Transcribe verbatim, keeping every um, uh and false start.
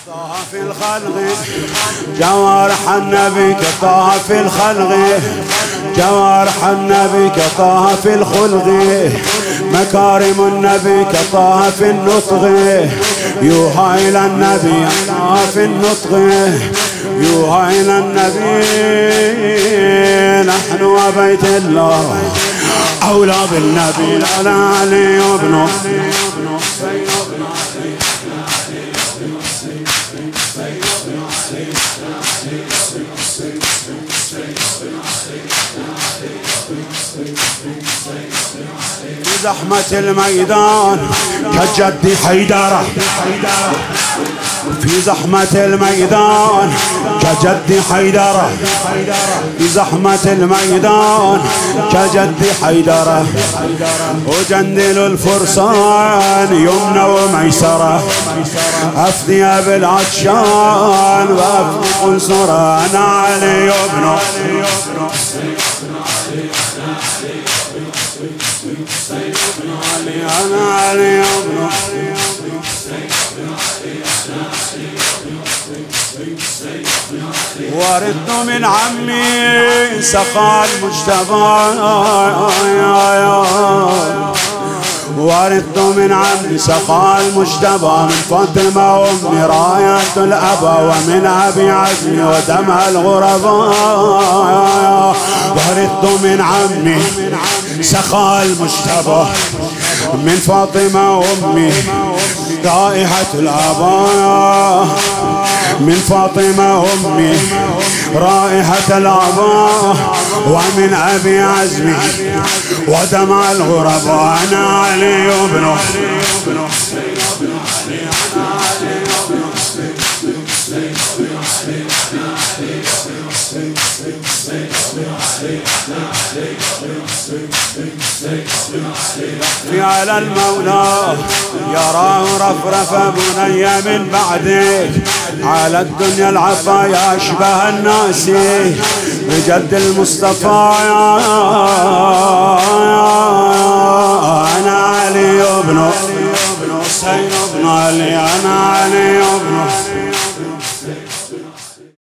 طه في الخلق جوارح النبي كطه في الخلق، جوارح النبي كطه في الخلق، مكارم النبي كطه في النطق، يوحى إلى النبي طه في النطق، يوحى إلى النبي. نحن وبيت الله أولى بالنبي لا علي ابنه. في زحمة الميدان كجد حيدرة، في زحمة الميدان كجد حيدرة، في زحمة الميدان كجد حيدرة، وجندل الفرسان يمنى وميسرة، أفدي بالعطشان وأفدي قنصرة. أنا علي ابنه أنا علي ابنه وردت من عمي سقى المجتبى، وردت من عمي سقى المجتبى، من فاطمة وامي راية الأبا، ومن أبي عزمي ودمع الغرباء. وردت من عمي سقى المجتبى، من فاطمة وامي رائحة الآباء، من فاطمة أمي رائحة الآباء، ومن أبي عزمي ودمع الغرباء. أنا علي ابنه في على المولى يراه رفرف بني من بعدك، على الدنيا العفايا أشبه الناس بجد المصطفى. أنا علي ابنه حسين ابن علي، أنا